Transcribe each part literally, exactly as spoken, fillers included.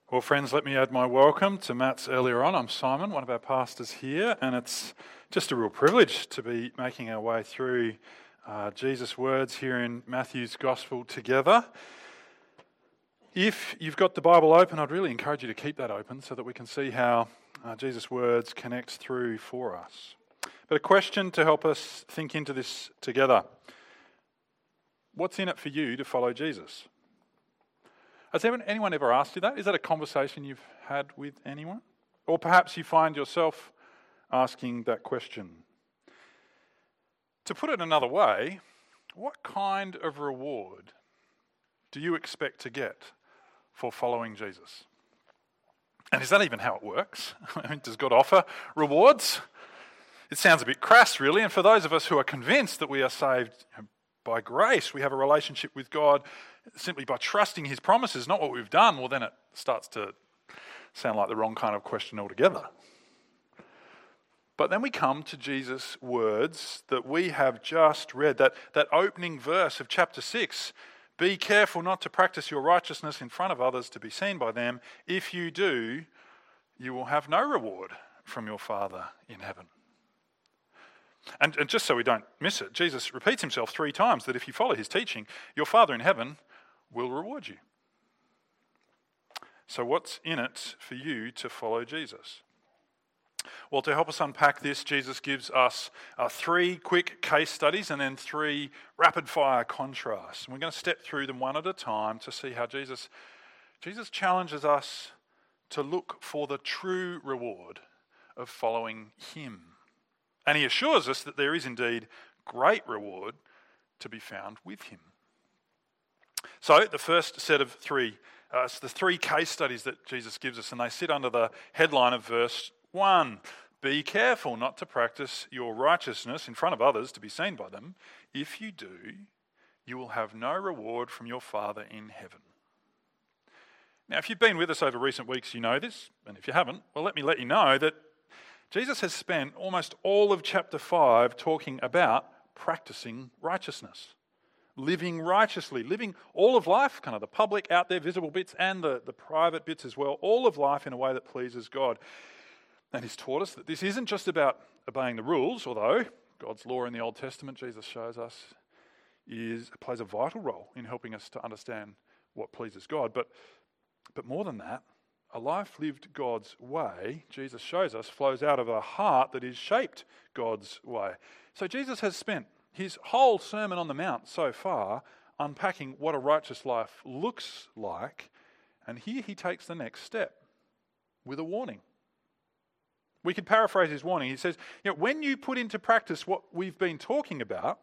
Well, friends, let me add my welcome to Matt's earlier on. I'm Simon, one of our pastors here, and it's just a real privilege to be making our way through uh, Jesus' words here in Matthew's Gospel together. If you've got the Bible open, I'd really encourage you to keep that open so that we can see how uh, Jesus' words connect through for us. But a question to help us think into this together. What's in it for you to follow Jesus? Has anyone ever asked you that? Is that a conversation you've had with anyone? Or perhaps you find yourself asking that question. To put it another way, what kind of reward do you expect to get for following Jesus? And is that even how it works? I mean, does God offer rewards? It sounds a bit crass, really, and for those of us who are convinced that we are saved by grace, we have a relationship with God simply by trusting his promises, not what we've done, well then it starts to sound like the wrong kind of question altogether. But then we come to Jesus' words that we have just read, that, that opening verse of chapter six. Be careful not to practice your righteousness in front of others to be seen by them. If you do, you will have no reward from your Father in heaven. And, and just so we don't miss it, Jesus repeats himself three times that if you follow his teaching, your Father in heaven will reward you. So what's in it for you to follow Jesus? Well, to help us unpack this, Jesus gives us uh, three quick case studies and then three rapid-fire contrasts. And we're going to step through them one at a time to see how Jesus, Jesus challenges us to look for the true reward of following him. And he assures us that there is indeed great reward to be found with him. So the first set of three, uh, it's the three case studies that Jesus gives us, and they sit under the headline of verse one. Be careful not to practice your righteousness in front of others to be seen by them. If you do, you will have no reward from your Father in heaven. Now, if you've been with us over recent weeks, you know this, and if you haven't, well, let me let you know that Jesus has spent almost all of chapter five talking about practicing righteousness, living righteously, living all of life, kind of the public, out there, visible bits and the, the private bits as well, all of life in a way that pleases God. And he's taught us that this isn't just about obeying the rules, although God's law in the Old Testament, Jesus shows us, is plays a vital role in helping us to understand what pleases God. But, but more than that, a life lived God's way, Jesus shows us, flows out of a heart that is shaped God's way. So Jesus has spent his whole Sermon on the Mount so far unpacking what a righteous life looks like, and here he takes the next step with a warning. We could paraphrase his warning. He says, you know, when you put into practice what we've been talking about,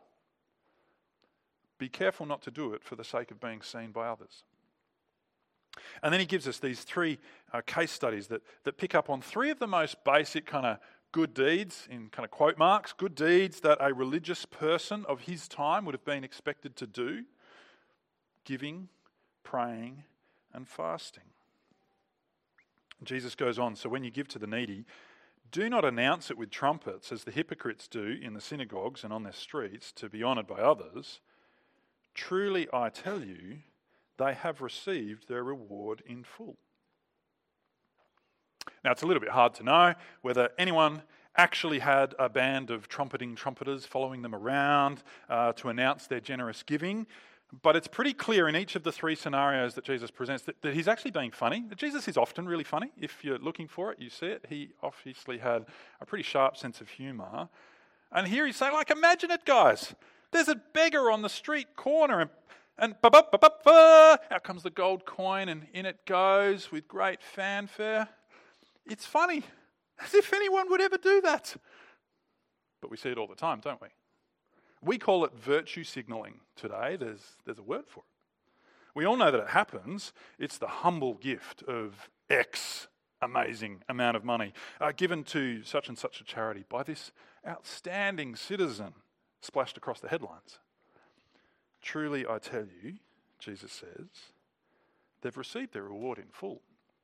be careful not to do it for the sake of being seen by others. And then he gives us these three uh, case studies that, that pick up on three of the most basic kind of good deeds, in kind of quote marks, good deeds that a religious person of his time would have been expected to do: giving, praying, and fasting. Jesus goes on, so when you give to the needy, do not announce it with trumpets as the hypocrites do in the synagogues and on their streets to be honoured by others. Truly I tell you, they have received their reward in full. Now, it's a little bit hard to know whether anyone actually had a band of trumpeting trumpeters following them around uh, to announce their generous giving, but it's pretty clear in each of the three scenarios that Jesus presents that, that he's actually being funny. Jesus is often really funny. If you're looking for it, you see it. He obviously had a pretty sharp sense of humour. And here he's saying, like, imagine it, guys. There's a beggar on the street corner and And ba-ba-ba-ba-ba, out comes the gold coin and in it goes with great fanfare. It's funny, as if anyone would ever do that. But we see it all the time, don't we? We call it virtue signalling today. There's, there's a word for it. We all know that it happens. It's the humble gift of X amazing amount of money uh, given to such and such a charity by this outstanding citizen, splashed across the headlines. Truly, I tell you, Jesus says, they've received their reward in full.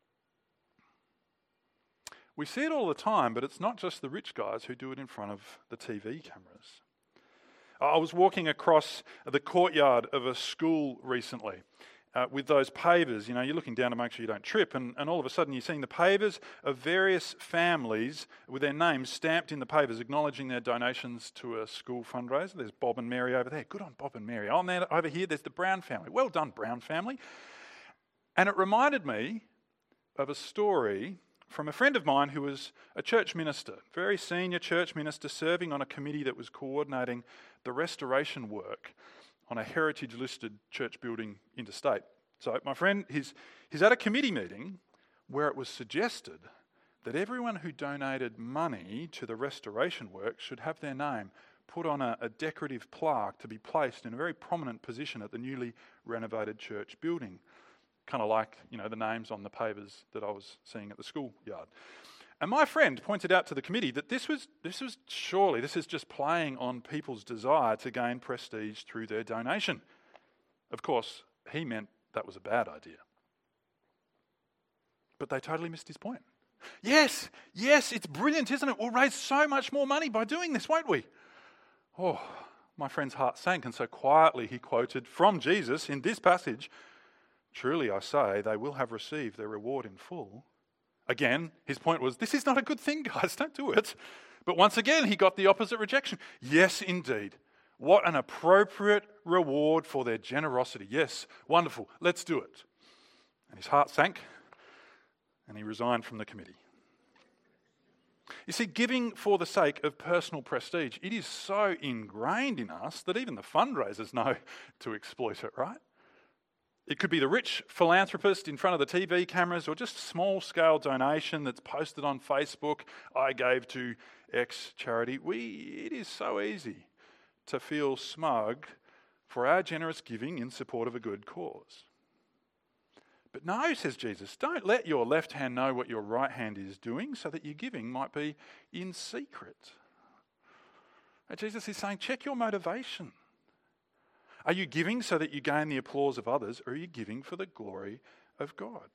We see it all the time, but it's not just the rich guys who do it in front of the T V cameras. I was walking across the courtyard of a school recently, uh, with those pavers. You know, you're looking down to make sure you don't trip, and, and all of a sudden you're seeing the pavers of various families with their names stamped in the pavers, acknowledging their donations to a school fundraiser. There's Bob and Mary over there. Good on Bob and Mary. Oh, man, over here there's the Brown family. Well done, Brown family. And it reminded me of a story from a friend of mine who was a church minister, very senior church minister, serving on a committee that was coordinating the restoration work on a heritage-listed church building interstate. So my friend, he's, he's at a committee meeting where it was suggested that everyone who donated money to the restoration work should have their name put on a, a decorative plaque to be placed in a very prominent position at the newly renovated church building. Kind of like, you know, the names on the pavers that I was seeing at the schoolyard. And my friend pointed out to the committee that this was this was surely, this is just playing on people's desire to gain prestige through their donation. Of course, he meant that was a bad idea. But they totally missed his point. Yes, yes, it's brilliant, isn't it? We'll raise so much more money by doing this, won't we? Oh, my friend's heart sank, and so quietly he quoted from Jesus in this passage, "Truly I say, they will have received their reward in full." Again, his point was, this is not a good thing, guys, don't do it. But once again, he got the opposite rejection. Yes, indeed. What an appropriate reward for their generosity. Yes, wonderful, let's do it. And his heart sank, and he resigned from the committee. You see, giving for the sake of personal prestige, it is so ingrained in us that even the fundraisers know to exploit it, right? It could be the rich philanthropist in front of the T V cameras, or just a small-scale donation that's posted on Facebook. I gave to X charity. We, it is so easy to feel smug for our generous giving in support of a good cause. But no, says Jesus, don't let your left hand know what your right hand is doing, so that your giving might be in secret. And Jesus is saying, check your motivation. Are you giving so that you gain the applause of others, or are you giving for the glory of God?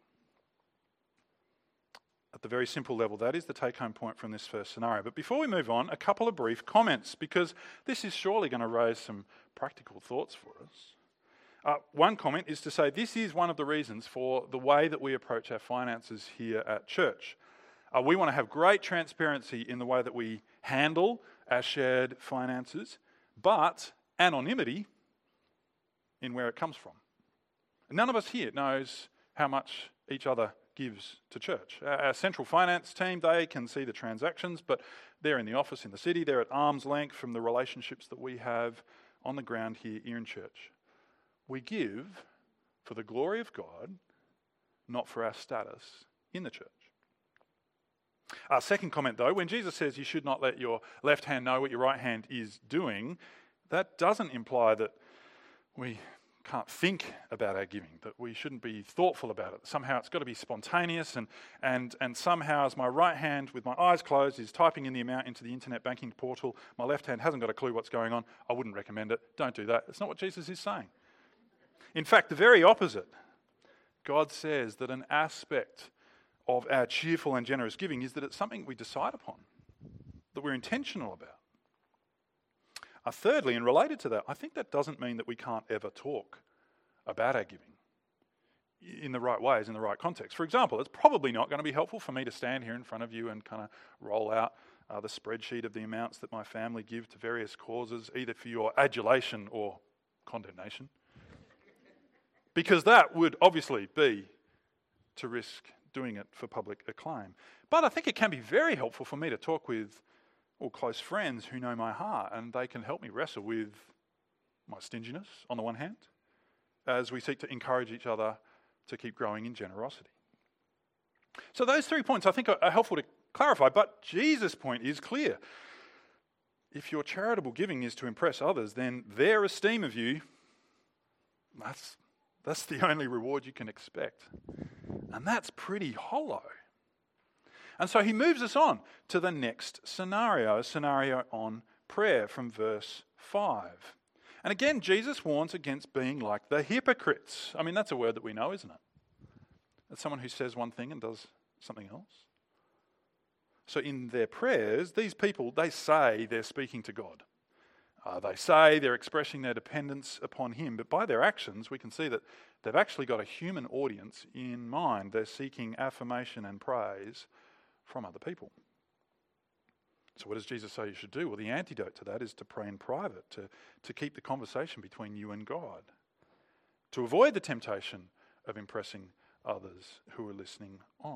At the very simple level, that is the take-home point from this first scenario. But before we move on, a couple of brief comments, because this is surely going to raise some practical thoughts for us. Uh, one comment is to say this is one of the reasons for the way that we approach our finances here at church. Uh, we want to have great transparency in the way that we handle our shared finances, but anonymity in where it comes from. None of us here knows how much each other gives to church. Our, our central finance team, they can see the transactions, but they're in the office in the city. They're at arm's length from the relationships that we have on the ground here, here in church. We give for the glory of God, not for our status in the church. Our second comment, though, when Jesus says you should not let your left hand know what your right hand is doing, that doesn't imply that we can't think about our giving, that we shouldn't be thoughtful about it. Somehow it's got to be spontaneous, and and and somehow as my right hand, with my eyes closed, is typing in the amount into the internet banking portal, my left hand hasn't got a clue what's going on. I wouldn't recommend it. Don't do that. It's not what Jesus is saying. In fact, the very opposite. God says that an aspect of our cheerful and generous giving is that it's something we decide upon, that we're intentional about. Uh, thirdly, and related to that, I think that doesn't mean that we can't ever talk about our giving in the right ways, in the right context. For example, it's probably not going to be helpful for me to stand here in front of you and kind of roll out uh, the spreadsheet of the amounts that my family give to various causes, either for your adulation or condemnation. Because that would obviously be to risk doing it for public acclaim. But I think it can be very helpful for me to talk with or close friends who know my heart, and they can help me wrestle with my stinginess on the one hand, as we seek to encourage each other to keep growing in generosity. So those three points I think are, are helpful to clarify, but Jesus' point is clear. If your charitable giving is to impress others, then their esteem of you, that's, that's the only reward you can expect. And that's pretty hollow. And so he moves us on to the next scenario, a scenario on prayer from verse five. And again, Jesus warns against being like the hypocrites. I mean, that's a word that we know, isn't it? It's someone who says one thing and does something else. So in their prayers, these people, they say they're speaking to God. Uh, they say they're expressing their dependence upon him, but by their actions we can see that they've actually got a human audience in mind. They're seeking affirmation and praise from other people. So what does Jesus say you should do? Well, the antidote to that is to pray in private, to, to keep the conversation between you and God, to avoid the temptation of impressing others who are listening on.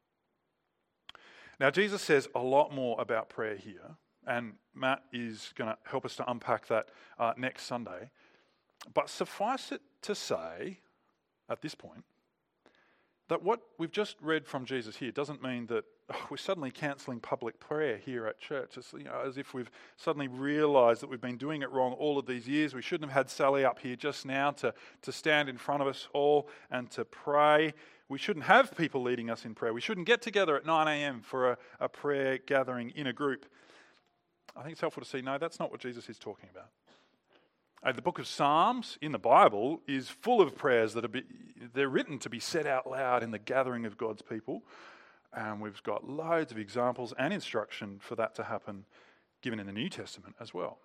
Now, Jesus says a lot more about prayer here, and Matt is going to help us to unpack that uh, next Sunday. But suffice it to say, at this point, that what we've just read from Jesus here doesn't mean that oh, we're suddenly cancelling public prayer here at church. It's, you know, as if we've suddenly realised that we've been doing it wrong all of these years. We shouldn't have had Sally up here just now to, to stand in front of us all and to pray. We shouldn't have people leading us in prayer. We shouldn't get together at nine a.m. for a, a prayer gathering in a group. I think it's helpful to see, no, that's not what Jesus is talking about. Uh, the book of Psalms in the Bible is full of prayers that are be, they're written to be said out loud in the gathering of God's people. And we've got loads of examples and instruction for that to happen given in the New Testament as well.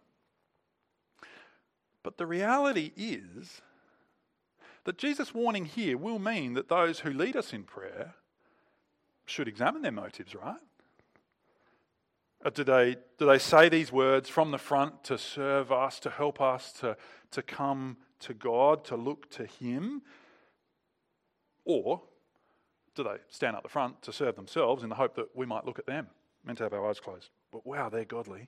But the reality is that Jesus' warning here will mean that those who lead us in prayer should examine their motives, right? Or do they, do they say these words from the front to serve us, to help us to, to come to God, to look to him? Or do they stand up the front to serve themselves in the hope that we might look at them, meant to have our eyes closed? But wow, they're godly.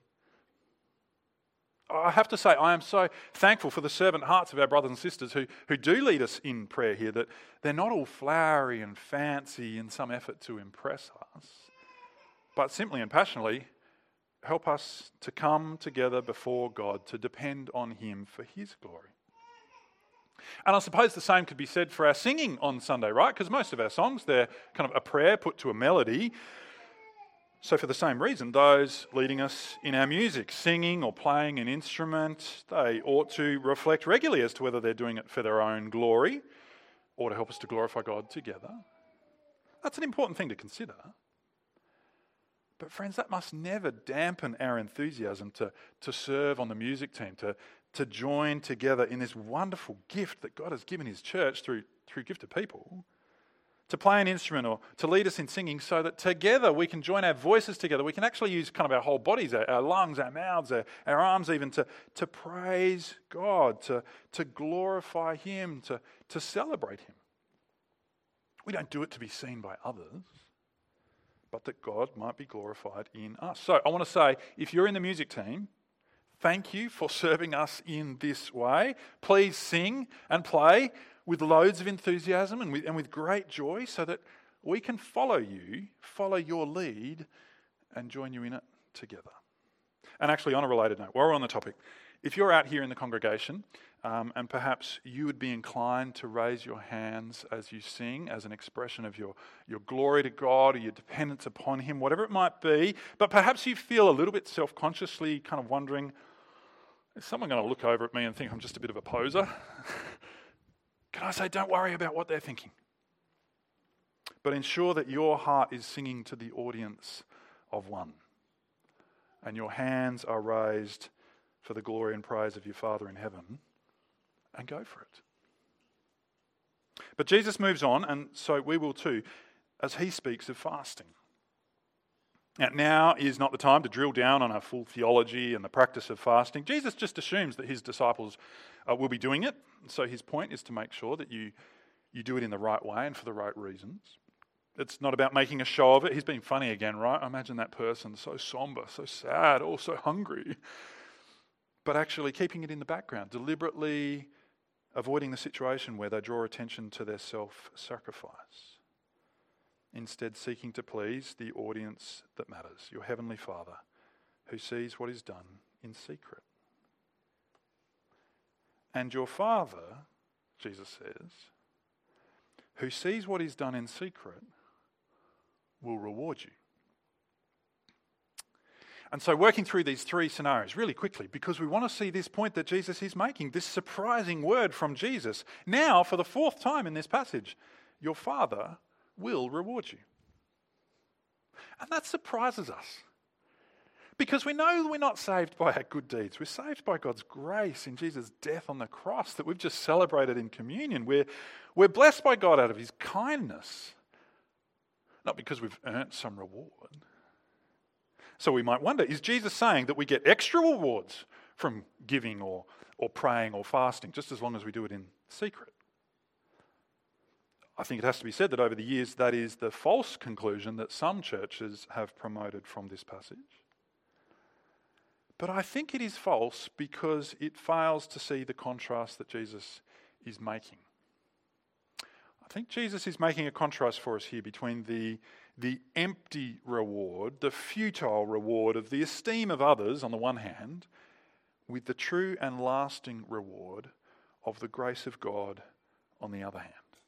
I have to say, I am so thankful for the servant hearts of our brothers and sisters who, who do lead us in prayer here, that they're not all flowery and fancy in some effort to impress us, but simply and passionately help us to come together before God, to depend on him for his glory. And I suppose the same could be said for our singing on Sunday, right? Because most of our songs, they're kind of a prayer put to a melody. So for the same reason, those leading us in our music, singing or playing an instrument, they ought to reflect regularly as to whether they're doing it for their own glory or to help us to glorify God together. That's an important thing to consider. But friends, that must never dampen our enthusiasm to, to serve on the music team, to, to join together in this wonderful gift that God has given his church through, through gifted people, to play an instrument or to lead us in singing so that together we can join our voices together. We can actually use kind of our whole bodies, our, our lungs, our mouths, our, our arms even, to, to praise God, to, to glorify him, to, to celebrate him. We don't do it to be seen by others, but that God might be glorified in us. So I want to say, if you're in the music team, thank you for serving us in this way. Please sing and play with loads of enthusiasm and with, and with great joy so that we can follow you, follow your lead and join you in it together. And actually, on a related note, while we're on the topic, if you're out here in the congregation um, and perhaps you would be inclined to raise your hands as you sing as an expression of your, your glory to God or your dependence upon him, whatever it might be, but perhaps you feel a little bit self-consciously kind of wondering, is someone going to look over at me and think I'm just a bit of a poser? Can I say, don't worry about what they're thinking, but ensure that your heart is singing to the audience of one and your hands are raised for the glory and praise of your Father in heaven, and go for it. But Jesus moves on, and so we will too, as he speaks of fasting. Now, now is not the time to drill down on a full theology and the practice of fasting. Jesus just assumes that his disciples uh, will be doing it. So his point is to make sure that you, you do it in the right way and for the right reasons. It's not about making a show of it. He's being funny again, right? Imagine that person so somber, so sad, or so hungry. But actually keeping it in the background, deliberately avoiding the situation where they draw attention to their self-sacrifice. Instead, seeking to please the audience that matters, your heavenly Father, who sees what is done in secret. And your Father, Jesus says, who sees what is done in secret, will reward you. And so working through these three scenarios really quickly, because we want to see this point that Jesus is making, this surprising word from Jesus. Now, for the fourth time in this passage, your Father will reward you. And that surprises us. Because we know we're not saved by our good deeds. We're saved by God's grace in Jesus' death on the cross that we've just celebrated in communion. We're, we're blessed by God out of his kindness, not because we've earned some reward. So we might wonder, is Jesus saying that we get extra rewards from giving or, or praying or fasting, just as long as we do it in secret? I think it has to be said that over the years, that is the false conclusion that some churches have promoted from this passage. But I think it is false because it fails to see the contrast that Jesus is making. I think Jesus is making a contrast for us here between the, the empty reward, the futile reward of the esteem of others on the one hand, with the true and lasting reward of the grace of God on the other hand.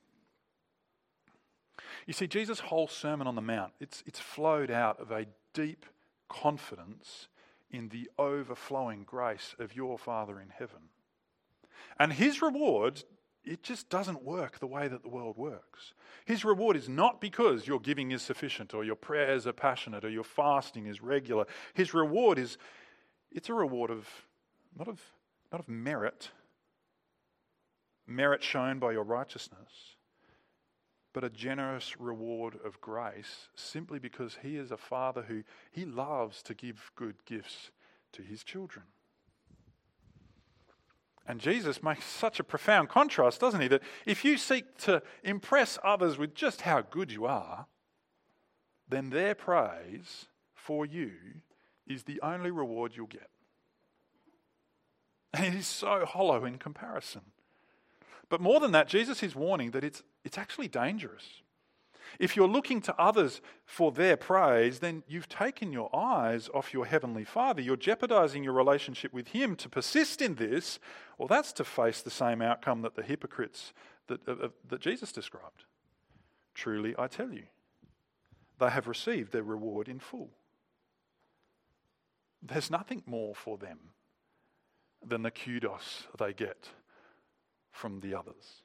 You see, Jesus' whole Sermon on the Mount, it's, it's flowed out of a deep confidence in the overflowing grace of your Father in heaven. And his reward, it just doesn't work the way that the world works. His reward is not because your giving is sufficient or your prayers are passionate or your fasting is regular. His reward is, it's a reward of, not of, not of merit, merit shown by your righteousness, but a generous reward of grace simply because he is a father who he loves to give good gifts to his children. And Jesus makes such a profound contrast, doesn't he, that if you seek to impress others with just how good you are, then their praise for you is the only reward you'll get. And it is so hollow in comparison. But more than that, Jesus is warning that it's it's actually dangerous. If you're looking to others for their praise, then you've taken your eyes off your heavenly Father. You're jeopardizing your relationship with him. To persist in this, well, that's to face the same outcome that the hypocrites that, uh, that Jesus described. Truly, I tell you, they have received their reward in full. There's nothing more for them than the kudos they get from the others.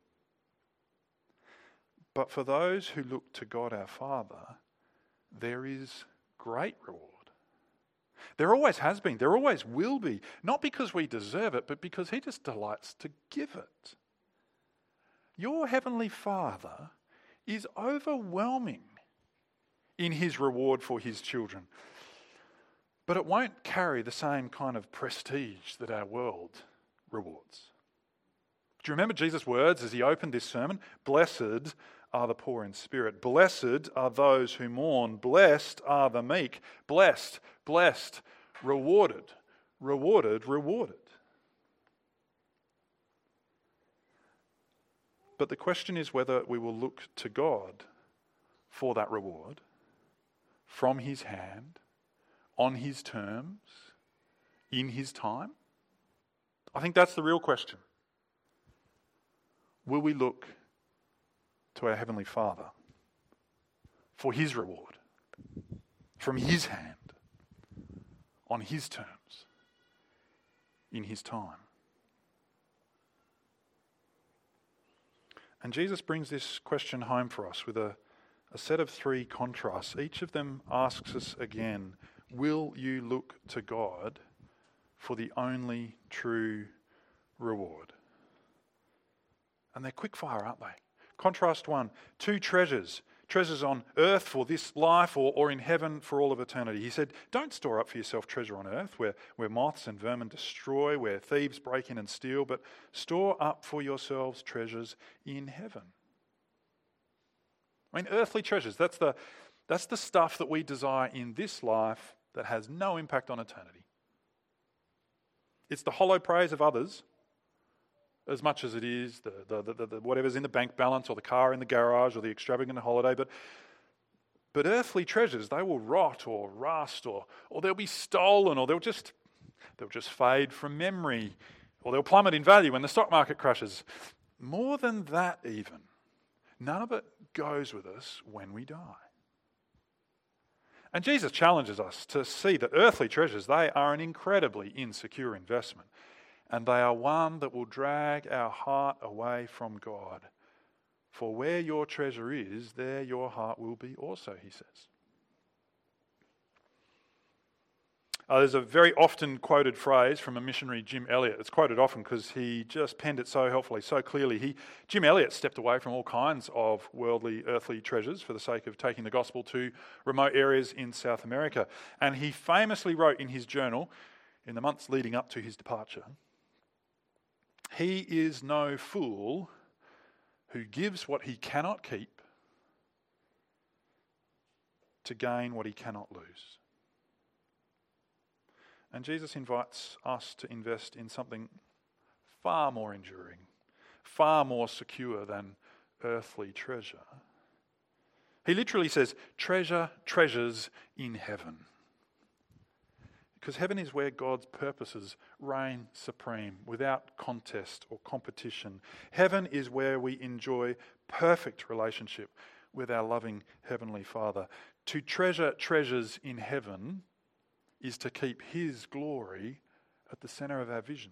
But for those who look to God our Father, there is great reward. There always has been, there always will be, not because we deserve it, but because he just delights to give it. Your heavenly Father is overwhelming in his reward for his children. But it won't carry the same kind of prestige that our world rewards. Do you remember Jesus' words as he opened this sermon? Blessed are the poor in spirit. Blessed are those who mourn. Blessed are the meek. Blessed, blessed, rewarded, rewarded, rewarded. But the question is whether we will look to God for that reward from his hand, on his terms, in his time. I think that's the real question. Will we look to our Heavenly Father for his reward, from his hand, on his terms, in his time? And Jesus brings this question home for us with a, a set of three contrasts. Each of them asks us again, will you look to God for the only true reward? And they're quick fire, aren't they? Contrast one, two treasures. Treasures on earth for this life or, or in heaven for all of eternity. He said, don't store up for yourself treasure on earth where, where moths and vermin destroy, where thieves break in and steal, but store up for yourselves treasures in heaven. I mean, earthly treasures, that's the, that's the stuff that we desire in this life that has no impact on eternity. It's the hollow praise of others as much as it is the, the, the, the whatever's in the bank balance or the car in the garage or the extravagant holiday. But, but earthly treasures, they will rot or rust or, or they'll be stolen or they'll just, they'll just fade from memory or they'll plummet in value when the stock market crashes. More than that even, none of it goes with us when we die. And Jesus challenges us to see that earthly treasures, they are an incredibly insecure investment. And they are one that will drag our heart away from God. For where your treasure is, there your heart will be also, he says. Uh, there's a very often quoted phrase from a missionary, Jim Elliot. It's quoted often because he just penned it so helpfully, so clearly. He, Jim Elliot stepped away from all kinds of worldly, earthly treasures for the sake of taking the gospel to remote areas in South America. And he famously wrote in his journal, in the months leading up to his departure, "He is no fool who gives what he cannot keep to gain what he cannot lose." And Jesus invites us to invest in something far more enduring, far more secure than earthly treasure. He literally says, treasure treasures in heaven. Because heaven is where God's purposes reign supreme, without contest or competition. Heaven is where we enjoy perfect relationship with our loving Heavenly Father. To treasure treasures in heaven is to keep His glory at the centre of our vision.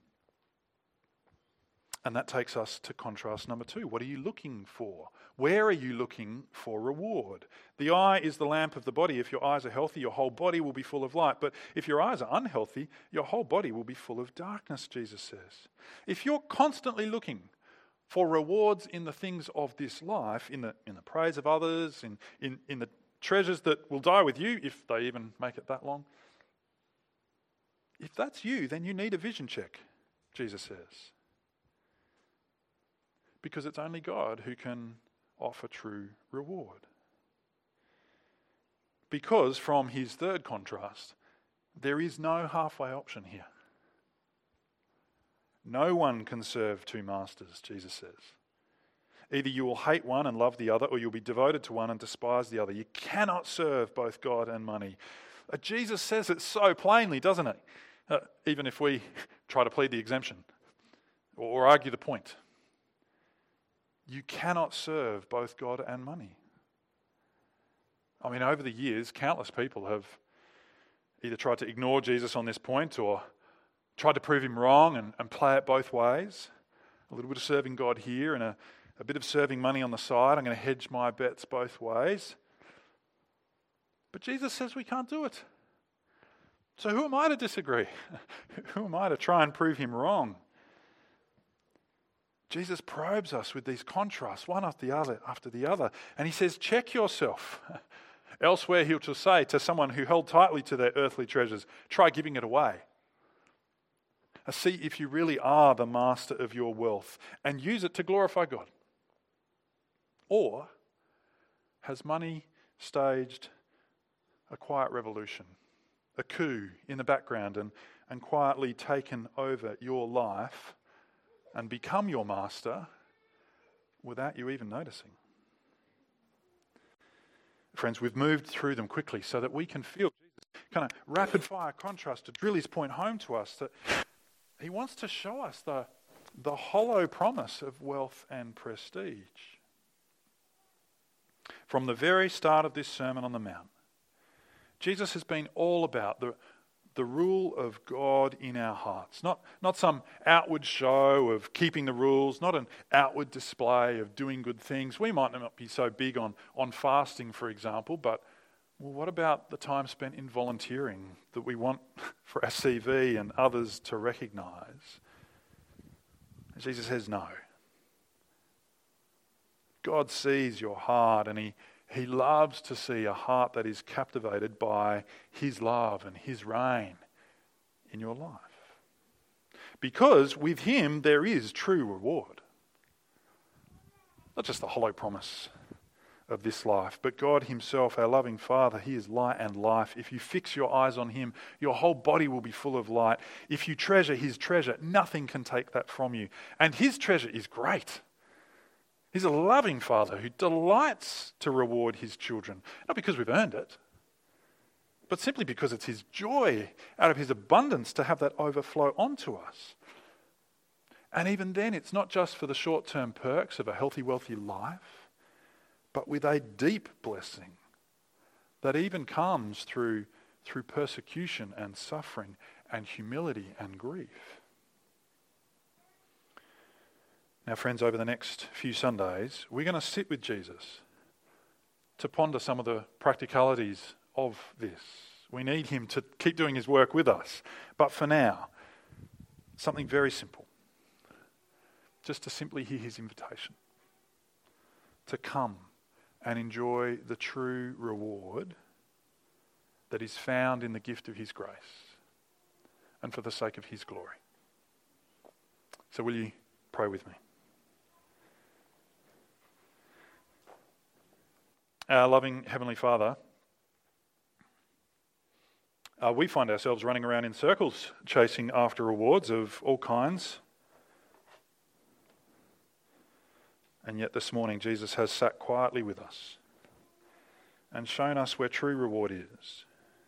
And that takes us to contrast number two. What are you looking for? Where are you looking for reward? The eye is the lamp of the body. If your eyes are healthy, your whole body will be full of light. But if your eyes are unhealthy, your whole body will be full of darkness, Jesus says. If you're constantly looking for rewards in the things of this life, in the in the praise of others, in, in, in the treasures that will die with you, if they even make it that long, if that's you, then you need a vision check, Jesus says. Because it's only God who can offer true reward. Because from his third contrast, there is no halfway option here. No one can serve two masters, Jesus says. Either you will hate one and love the other, or you'll be devoted to one and despise the other. You cannot serve both God and money. Uh, Jesus says it so plainly, doesn't it? Uh, even if we try to plead the exemption or, or argue the point. You cannot serve both God and money. I mean, over the years, countless people have either tried to ignore Jesus on this point or tried to prove him wrong and, and play it both ways. A little bit of serving God here and a, a bit of serving money on the side. I'm going to hedge my bets both ways. But Jesus says we can't do it. So who am I to disagree? Who am I to try and prove him wrong? Jesus probes us with these contrasts, one after the other, after the other. And he says, check yourself. Elsewhere, he'll just say to someone who held tightly to their earthly treasures, try giving it away. See if you really are the master of your wealth and use it to glorify God. Or has money staged a quiet revolution, a coup in the background and, and quietly taken over your life and become your master without you even noticing? Friends, we've moved through them quickly so that we can feel Jesus' kind of rapid fire contrast to drill his point home to us, that he wants to show us the, the hollow promise of wealth and prestige. From the very start of this Sermon on the Mount, Jesus has been all about the The rule of God in our hearts. Not, not some outward show of keeping the rules, not an outward display of doing good things. We might not be so big on, on fasting, for example, but well, what about the time spent in volunteering that we want for our C V and others to recognise? Jesus says no. God sees your heart, and he He loves to see a heart that is captivated by his love and his reign in your life. Because with him there is true reward. Not just the hollow promise of this life, but God himself, our loving Father, he is light and life. If you fix your eyes on him, your whole body will be full of light. If you treasure his treasure, nothing can take that from you. And his treasure is great. He's a loving Father who delights to reward his children, not because we've earned it, but simply because it's his joy out of his abundance to have that overflow onto us. And even then, it's not just for the short-term perks of a healthy, wealthy life, but with a deep blessing that even comes through, through persecution and suffering and humility and grief. Now, friends, over the next few Sundays, we're going to sit with Jesus to ponder some of the practicalities of this. We need him to keep doing his work with us. But for now, something very simple. Just to simply hear his invitation. To come and enjoy the true reward that is found in the gift of his grace and for the sake of his glory. So will you pray with me? Our loving Heavenly Father, uh, we find ourselves running around in circles, chasing after rewards of all kinds. And yet this morning, Jesus has sat quietly with us and shown us where true reward is,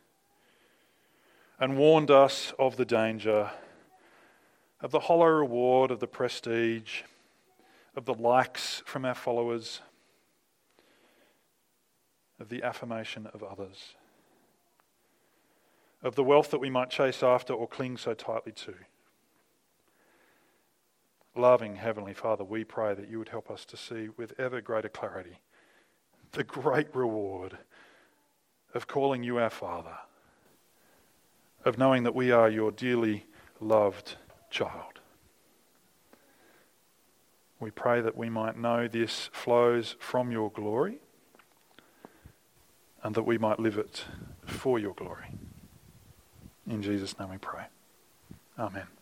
and warned us of the danger of the hollow reward of the prestige, of the likes from our followers, of the affirmation of others, of the wealth that we might chase after or cling so tightly to. Loving Heavenly Father, we pray that you would help us to see with ever greater clarity the great reward of calling you our Father, of knowing that we are your dearly loved child. We pray that we might know this flows from your glory and that we might live it for your glory. In Jesus' name we pray. Amen.